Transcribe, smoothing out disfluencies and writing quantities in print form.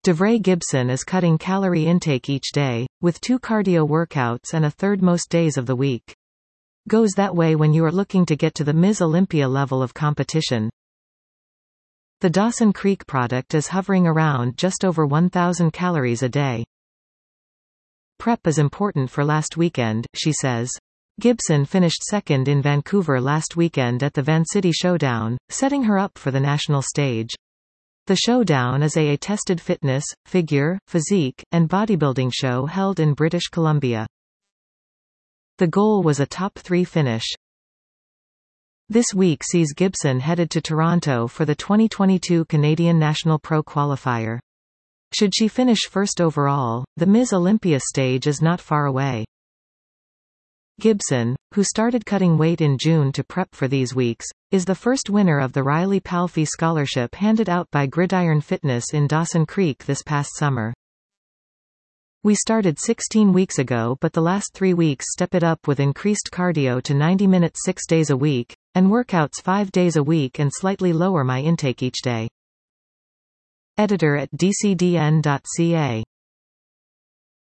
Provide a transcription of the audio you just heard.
DeVray Gibson is cutting calorie intake each day, with 2 cardio workouts and a third most days of the week. Goes that way when you are looking to get to the Ms. Olympia level of competition. The Dawson Creek product is hovering around just over 1,000 calories a day. Prep is important for last weekend, she says. Gibson finished second in Vancouver last weekend at the Vancity Showdown, setting her up for the national stage. The Showdown is a tested fitness, figure, physique, and bodybuilding show held in British Columbia. The goal was a top 3 finish. This week sees Gibson headed to Toronto for the 2022 Canadian National Pro Qualifier. Should she finish first overall, the Ms. Olympia stage is not far away. Gibson, who started cutting weight in June to prep for these weeks, is the first winner of the Riley Palfy Scholarship handed out by Gridiron Fitness in Dawson Creek this past summer. We started 16 weeks ago, but the last 3 weeks step it up with increased cardio to 90 minutes 6 days a week, and workouts 5 days a week and slightly lower my intake each day. Editor at dcdn.ca